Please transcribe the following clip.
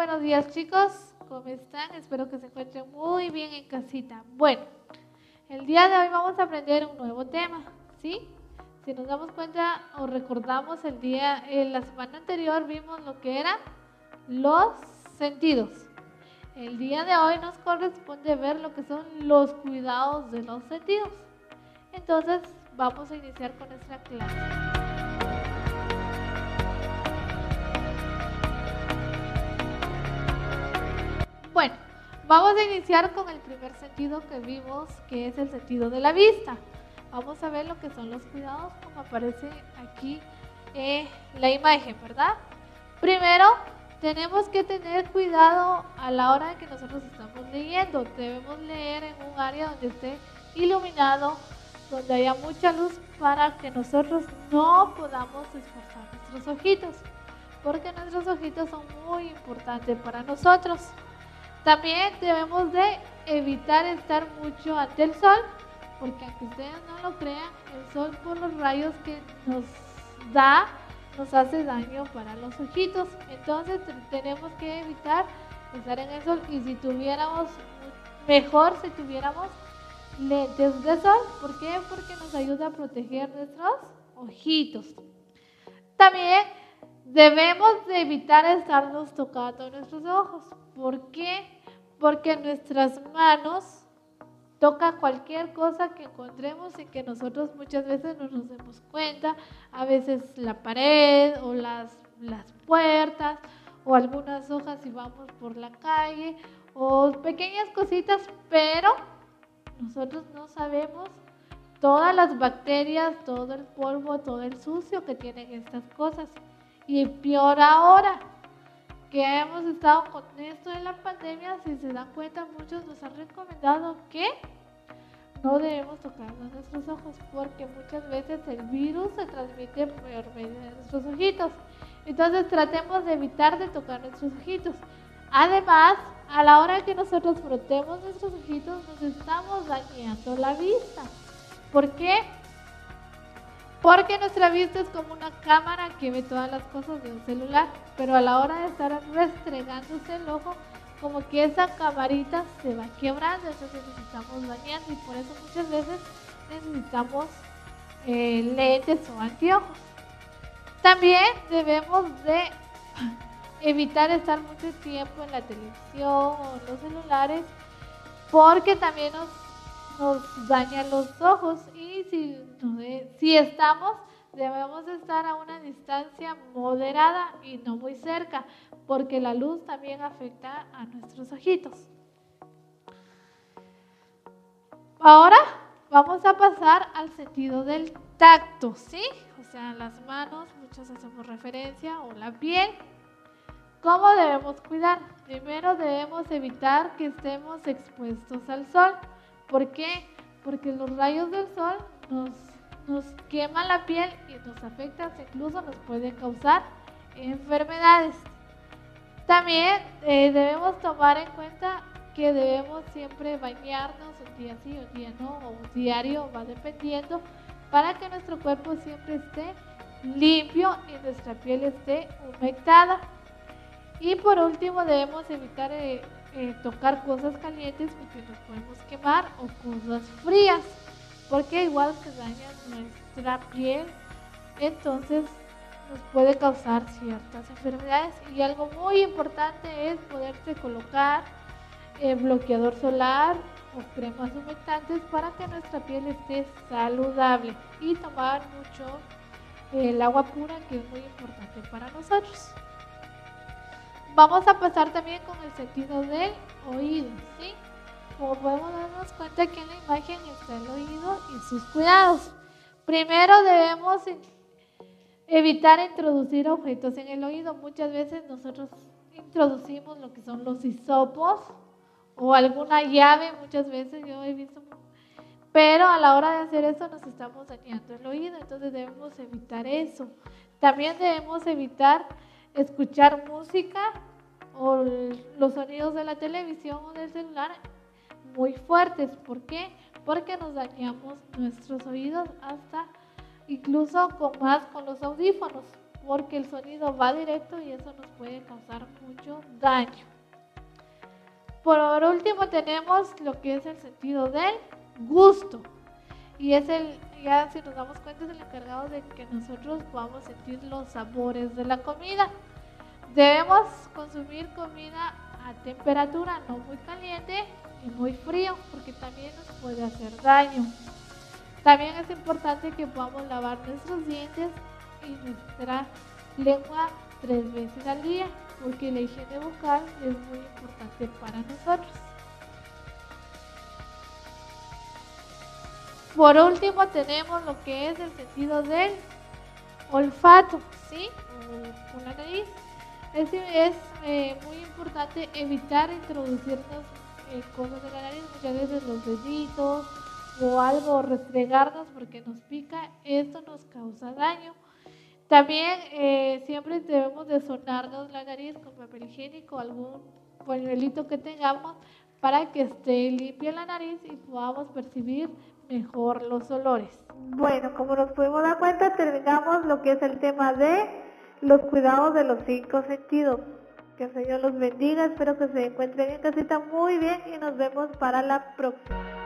buenos días chicos, ¿cómo están? Espero que se encuentren muy bien en casita. Bueno, el día de hoy vamos a aprender un nuevo tema, ¿sí? Si nos damos cuenta o recordamos la semana anterior vimos lo que eran los sentidos. El día de hoy nos corresponde ver lo que son los cuidados de los sentidos. Entonces vamos a iniciar con nuestra clase. Bueno, vamos a iniciar con el primer sentido que vimos, que es el sentido de la vista. Vamos a ver lo que son los cuidados, como aparece aquí en la imagen, ¿verdad? Primero, tenemos que tener cuidado a la hora de que nosotros estamos leyendo. Debemos leer en un área donde esté iluminado, donde haya mucha luz, para que nosotros no podamos esforzar nuestros ojitos, porque nuestros ojitos son muy importantes para nosotros. También debemos de evitar estar mucho ante el sol, porque aunque ustedes no lo crean, el sol por los rayos que nos da, nos hace daño para los ojitos. Entonces tenemos que evitar estar en el sol, y si tuviéramos, mejor si tuviéramos lentes de sol. ¿Por qué? Porque nos ayuda a proteger nuestros ojitos. También debemos de evitar estarnos tocando nuestros ojos. ¿Por qué? Porque nuestras manos tocan cualquier cosa que encontremos y que nosotros muchas veces no nos demos cuenta. A veces la pared o las puertas o algunas hojas si vamos por la calle o pequeñas cositas, pero nosotros no sabemos todas las bacterias, todo el polvo, todo el sucio que tienen estas cosas. Y peor ahora que hemos estado con esto de la pandemia, si se dan cuenta, muchos nos han recomendado que no debemos tocarnos nuestros ojos, porque muchas veces el virus se transmite por medio de nuestros ojitos. Entonces tratemos de evitar de tocar nuestros ojitos. Además, a la hora que nosotros frotemos nuestros ojitos, nos estamos dañando la vista. ¿Por qué? Porque nuestra vista es como una cámara que ve todas las cosas de un celular, pero a la hora de estar restregándose el ojo, como que esa camarita se va quebrando, entonces nos estamos dañando, y por eso muchas veces necesitamos lentes o anteojos. También debemos de evitar estar mucho tiempo en la televisión o en los celulares, porque también nos dañan los ojos, y si estamos, debemos estar a una distancia moderada y no muy cerca, porque la luz también afecta a nuestros ojitos. Ahora vamos a pasar al sentido del tacto, ¿sí? O sea, las manos, muchos hacemos referencia, o la piel. ¿Cómo debemos cuidar? Primero debemos evitar que estemos expuestos al sol. ¿Por qué? Porque los rayos del sol nos queman la piel y nos afectan, incluso nos puede causar enfermedades. También debemos tomar en cuenta que debemos siempre bañarnos un día sí, un día no, o un diario, va dependiendo, para que nuestro cuerpo siempre esté limpio y nuestra piel esté humectada. Y por último debemos evitar tocar cosas calientes, porque nos podemos quemar, o cosas frías, porque igual se daña nuestra piel, entonces nos puede causar ciertas enfermedades. Y algo muy importante es poderse colocar bloqueador solar o cremas humectantes para que nuestra piel esté saludable, y tomar mucho el agua pura, que es muy importante para nosotros. Vamos a pasar también con el sentido del oído, ¿sí? Como podemos darnos cuenta, que en la imagen está el oído y sus cuidados. Primero debemos evitar introducir objetos en el oído. Muchas veces nosotros introducimos lo que son los hisopos o alguna llave, muchas veces yo he visto, pero a la hora de hacer eso nos estamos dañando el oído, entonces debemos evitar eso. También debemos evitar escuchar música o los sonidos de la televisión o del celular muy fuertes. ¿Por qué? Porque nos dañamos nuestros oídos, hasta incluso con los audífonos. porque el sonido va directo y eso nos puede causar mucho daño. Por último tenemos lo que es el sentido del gusto, y es ya si nos damos cuenta, es el encargado de que nosotros podamos sentir los sabores de la comida. Debemos consumir comida a temperatura, no muy caliente y muy frío, porque también nos puede hacer daño. También es importante que podamos lavar nuestros dientes y nuestra lengua 3 veces al día, porque la higiene bucal es muy importante para nosotros. Por último tenemos lo que es el sentido del olfato, ¿sí? Con la nariz. Es muy importante evitar introducirnos cosas de la nariz, muchas veces los deditos o algo, restregarnos porque nos pica, esto nos causa daño. También siempre debemos de sonarnos la nariz con papel higiénico, algún pañuelito que tengamos para que esté limpia la nariz y podamos percibir mejor los olores. Bueno, como nos pudimos dar cuenta, terminamos lo que es el tema de los cuidados de los 5 sentidos. Que el Señor los bendiga, espero que se encuentren en casita muy bien y nos vemos para la próxima.